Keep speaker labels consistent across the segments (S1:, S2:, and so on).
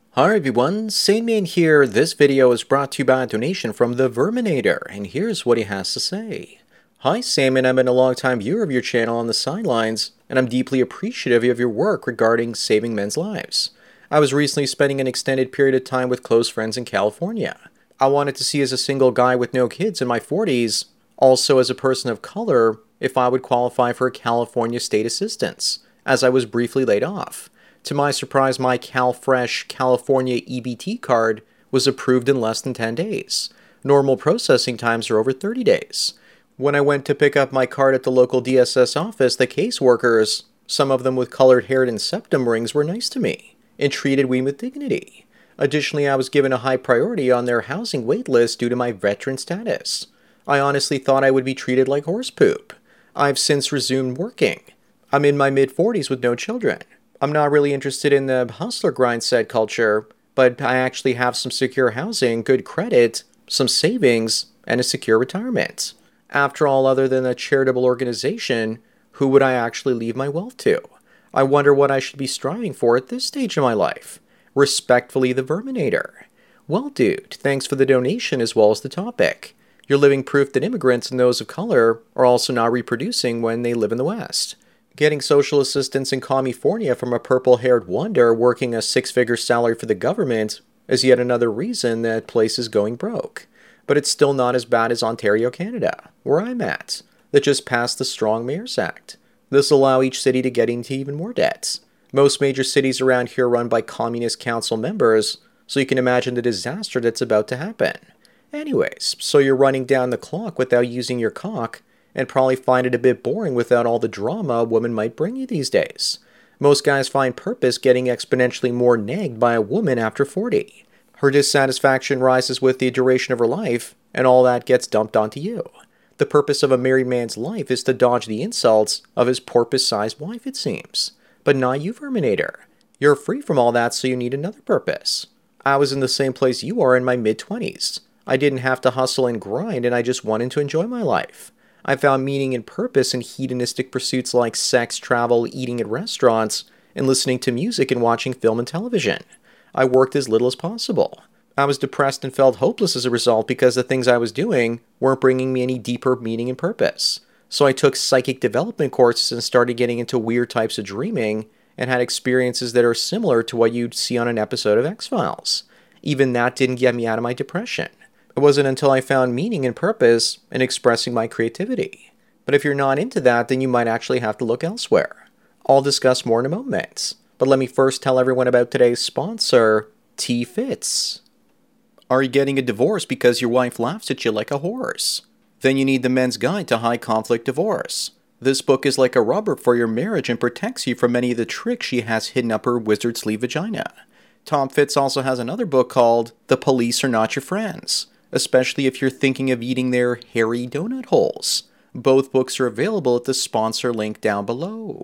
S1: Hi everyone, Saneman here. This video is brought to you by a donation from the Verminator, and here's what he has to say. Hi Saneman, I've been a long-time viewer of your channel on the sidelines, and I'm deeply appreciative of your work regarding saving men's lives. I was recently spending an extended period of time with close friends in California. I wanted to see as a single guy with no kids in my 40s, also as a person of color, if I would qualify for California state assistance, as I was briefly laid off. To my surprise, my CalFresh California EBT card was approved in less than 10 days. Normal processing times are over 30 days. When I went to pick up my card at the local DSS office, the caseworkers, some of them with colored hair and septum rings, were nice to me and treated me with dignity. Additionally, I was given a high priority on their housing wait list due to my veteran status. I honestly thought I would be treated like horse poop. I've since resumed working. I'm in my mid-40s with no children. I'm not really interested in the hustler grind set culture, but I actually have some secure housing, good credit, some savings, and a secure retirement. After all, other than a charitable organization, who would I actually leave my wealth to? I wonder what I should be striving for at this stage of my life. Respectfully, the Verminator. Well, dude, thanks for the donation as well as the topic. You're living proof that immigrants and those of color are also not reproducing when they live in the West. Getting social assistance in California from a purple-haired wonder working a six-figure salary for the government is yet another reason that place is going broke. But it's still not as bad as Ontario, Canada, where I'm at, that just passed the Strong Mayors Act. This will allow each city to get into even more debts. Most major cities around here are run by communist council members, so you can imagine the disaster that's about to happen. Anyways, so you're running down the clock without using your cock, and probably find it a bit boring without all the drama a woman might bring you these days. Most guys find purpose getting exponentially more nagged by a woman after 40. Her dissatisfaction rises with the duration of her life, and all that gets dumped onto you. The purpose of a married man's life is to dodge the insults of his porpoise-sized wife, it seems. But not you, Verminator. You're free from all that, so you need another purpose. I was in the same place you are in my mid-20s. I didn't have to hustle and grind, and I just wanted to enjoy my life. I found meaning and purpose in hedonistic pursuits like sex, travel, eating at restaurants, and listening to music and watching film and television. I worked as little as possible. I was depressed and felt hopeless as a result because the things I was doing weren't bringing me any deeper meaning and purpose. So I took psychic development courses and started getting into weird types of dreaming and had experiences that are similar to what you'd see on an episode of X-Files. Even that didn't get me out of my depression. It wasn't until I found meaning and purpose in expressing my creativity. But if you're not into that, then you might actually have to look elsewhere. I'll discuss more in a moment. But let me first tell everyone about today's sponsor, T-Fits. Are you getting a divorce because your wife laughs at you like a horse? Then you need the Men's Guide to High Conflict Divorce. This book is like a rubber for your marriage and protects you from many of the tricks she has hidden up her wizard sleeve vagina. Tom Fitz also has another book called The Police Are Not Your Friends, especially if you're thinking of eating their hairy donut holes. Both books are available at the sponsor link down below.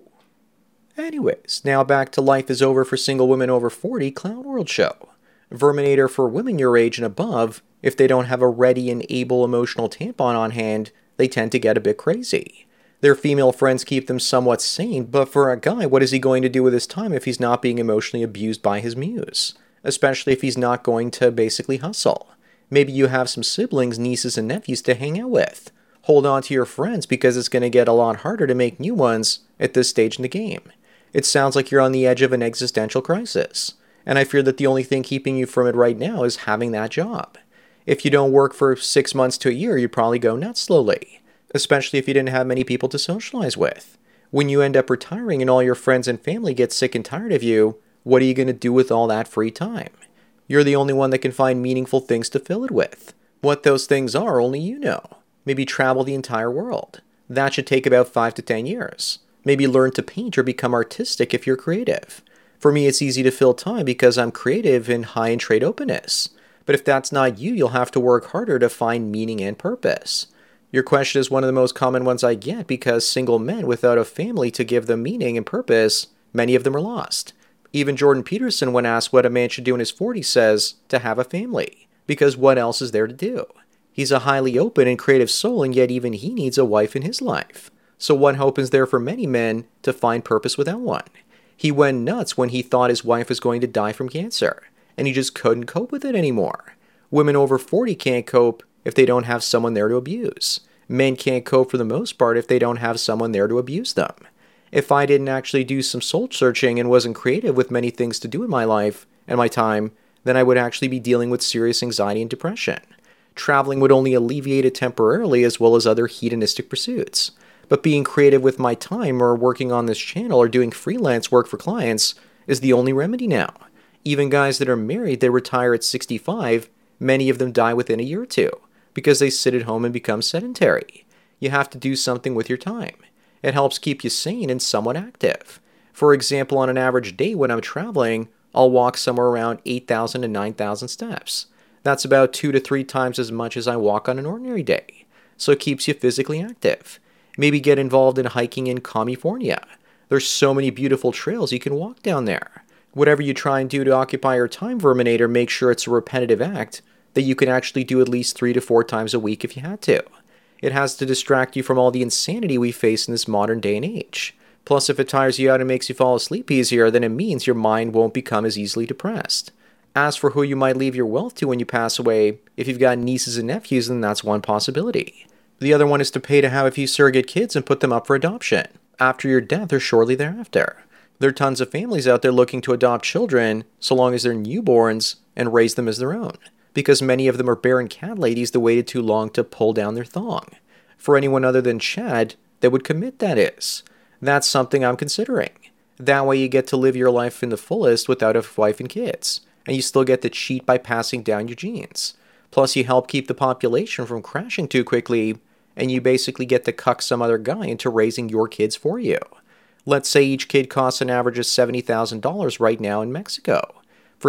S1: Anyways, now back to Life is Over for Single Women Over 40 Clown World Show. Verminator for women your age and above, if they don't have a ready and able emotional tampon on hand, they tend to get a bit crazy. Their female friends keep them somewhat sane, but for a guy, what is he going to do with his time if he's not being emotionally abused by his muse? Especially if he's not going to basically hustle. Maybe you have some siblings, nieces, and nephews to hang out with. Hold on to your friends because it's going to get a lot harder to make new ones at this stage in the game. It sounds like you're on the edge of an existential crisis. And I fear that the only thing keeping you from it right now is having that job. If you don't work for 6 months to a year, you'd probably go nuts slowly. Especially if you didn't have many people to socialize with. When you end up retiring and all your friends and family get sick and tired of you, what are you going to do with all that free time? You're the only one that can find meaningful things to fill it with. What those things are, only you know. Maybe travel the entire world. That should take about 5 to 10 years. Maybe learn to paint or become artistic if you're creative. For me, it's easy to fill time because I'm creative and high in trade openness. But if that's not you, you'll have to work harder to find meaning and purpose. Your question is one of the most common ones I get because single men without a family to give them meaning and purpose, many of them are lost. Even Jordan Peterson, when asked what a man should do in his 40s, says to have a family, because what else is there to do? He's a highly open and creative soul, and yet even he needs a wife in his life. So what hope is there for many men to find purpose without one? He went nuts when he thought his wife was going to die from cancer. and you just couldn't cope with it anymore. Women over 40 can't cope if they don't have someone there to abuse. Men can't cope for the most part if they don't have someone there to abuse them. If I didn't actually do some soul searching and wasn't creative with many things to do in my life and my time, then I would actually be dealing with serious anxiety and depression. Traveling would only alleviate it temporarily, as well as other hedonistic pursuits. But being creative with my time, or working on this channel, or doing freelance work for clients is the only remedy now. Even guys that are married, they retire at 65, many of them die within a year or two, because they sit at home and become sedentary. You have to do something with your time. It helps keep you sane and somewhat active. For example, on an average day when I'm traveling, I'll walk somewhere around 8,000 to 9,000 steps. That's about 2 to 3 times as much as I walk on an ordinary day. So it keeps you physically active. Maybe get involved in hiking in California. There's so many beautiful trails you can walk down there. Whatever you try and do to occupy your time, Verminator, make sure it's a repetitive act that you can actually do at least 3 to 4 times a week if you had to. It has to distract you from all the insanity we face in this modern day and age. Plus, if it tires you out and makes you fall asleep easier, then it means your mind won't become as easily depressed. As for who you might leave your wealth to when you pass away, if you've got nieces and nephews, then that's one possibility. The other one is to pay to have a few surrogate kids and put them up for adoption, after your death or shortly thereafter. There are tons of families out there looking to adopt children, so long as they're newborns, and raise them as their own, because many of them are barren cat ladies that waited too long to pull down their thong. For anyone other than Chad that would commit, that is. That's something I'm considering. That way you get to live your life in the fullest without a wife and kids, and you still get to cheat by passing down your genes. Plus you help keep the population from crashing too quickly, and you basically get to cuck some other guy into raising your kids for you. Let's say each kid costs an average of $70,000 right now in Mexico. For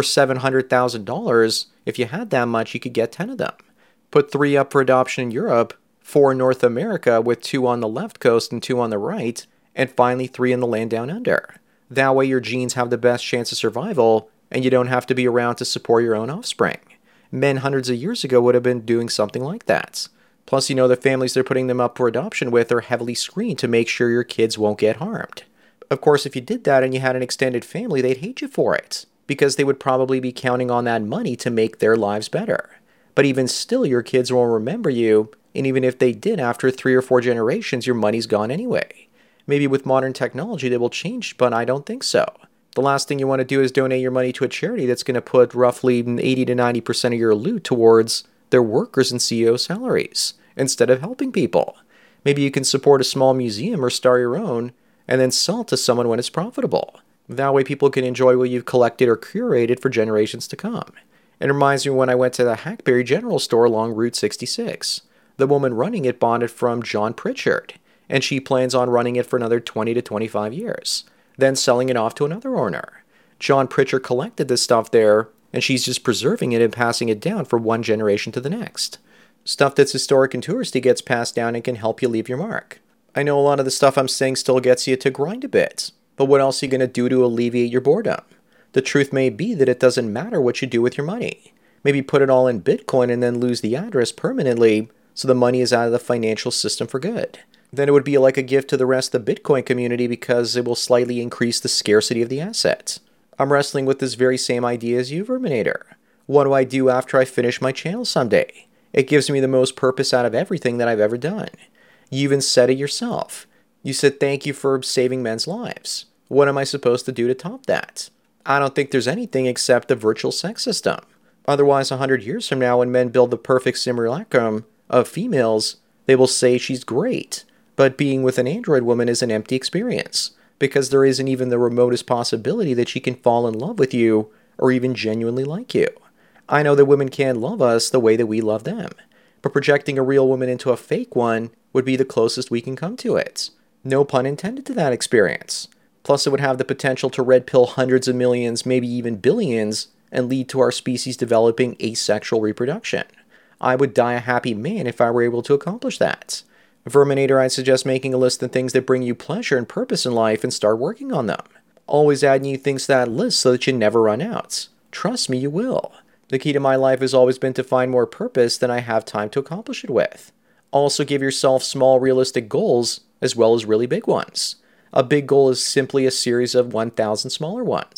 S1: $700,000, if you had that much, you could get 10 of them. Put 3 up for adoption in Europe, 4 in North America with 2 on the left coast and 2 on the right, and finally 3 in the land down under. That way your genes have the best chance of survival, and you don't have to be around to support your own offspring. Men hundreds of years ago would have been doing something like that. Plus, you know, the families they're putting them up for adoption with are heavily screened to make sure your kids won't get harmed. Of course, if you did that and you had an extended family, they'd hate you for it, because they would probably be counting on that money to make their lives better. But even still, your kids won't remember you, and even if they did, after 3 or 4 generations, your money's gone anyway. Maybe with modern technology they will change, but I don't think so. The last thing you want to do is donate your money to a charity that's going to put roughly 80 to 90% of your loot towards their workers and CEO salaries, instead of helping people. Maybe you can support a small museum or start your own, and then sell it to someone when it's profitable. That way people can enjoy what you've collected or curated for generations to come. It reminds me when I went to the Hackberry General Store along Route 66. The woman running it bought it from John Pritchard, and she plans on running it for another 20 to 25 years, then selling it off to another owner. John Pritchard collected this stuff there, and she's just preserving it and passing it down from one generation to the next. Stuff that's historic and touristy gets passed down and can help you leave your mark. I know a lot of the stuff I'm saying still gets you to grind a bit, but what else are you going to do to alleviate your boredom? The truth may be that it doesn't matter what you do with your money. Maybe put it all in Bitcoin and then lose the address permanently so the money is out of the financial system for good. Then it would be like a gift to the rest of the Bitcoin community because it will slightly increase the scarcity of the asset. I'm wrestling with this very same idea as you, Verminator. What do I do after I finish my channel someday? It gives me the most purpose out of everything that I've ever done. You even said it yourself. You said thank you for saving men's lives. What am I supposed to do to top that? I don't think there's anything except the virtual sex system. Otherwise, 100 years from now, when men build the perfect simulacrum of females, they will say she's great. But being with an android woman is an empty experience, because there isn't even the remotest possibility that she can fall in love with you or even genuinely like you. I know that women can't love us the way that we love them, but projecting a real woman into a fake one would be the closest we can come to it. No pun intended to that experience. Plus, it would have the potential to red pill hundreds of millions, maybe even billions, and lead to our species developing asexual reproduction. I would die a happy man if I were able to accomplish that. Verminator, I'd suggest making a list of things that bring you pleasure and purpose in life and start working on them. Always add new things to that list so that you never run out. Trust me, you will. The key to my life has always been to find more purpose than I have time to accomplish it with. Also give yourself small, realistic goals as well as really big ones. A big goal is simply a series of 1,000 smaller ones.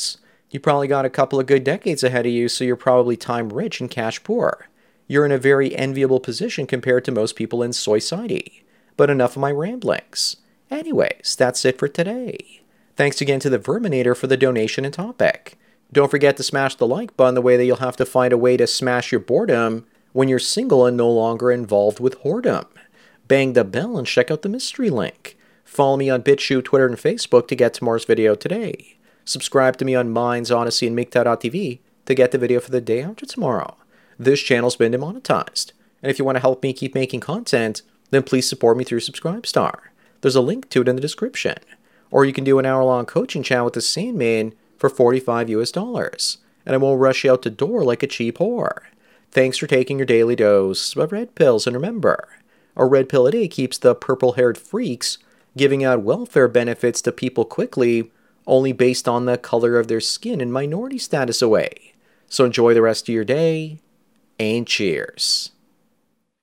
S1: You probably got a couple of good decades ahead of you, so you're probably time rich and cash poor. You're in a very enviable position compared to most people in society. But enough of my ramblings. Anyways, that's it for today. Thanks again to the Verminator for the donation and topic. Don't forget to smash the like button the way that you'll have to find a way to smash your boredom when you're single and no longer involved with whoredom. Bang the bell and check out the mystery link. Follow me on BitChute, Twitter, and Facebook to get tomorrow's video today. Subscribe to me on Minds, Odyssey, and MGTOW.tv to get the video for the day after tomorrow. This channel's been demonetized, and if you want to help me keep making content, then please support me through Subscribestar. There's a link to it in the description. Or you can do an hour-long coaching chat with the Sandman for $45 US, and I won't rush you out the door like a cheap whore. Thanks for taking your daily dose of red pills, and remember, a red pill a day keeps the purple-haired freaks giving out welfare benefits to people quickly, only based on the color of their skin and minority status away. So enjoy the rest of your day, and cheers.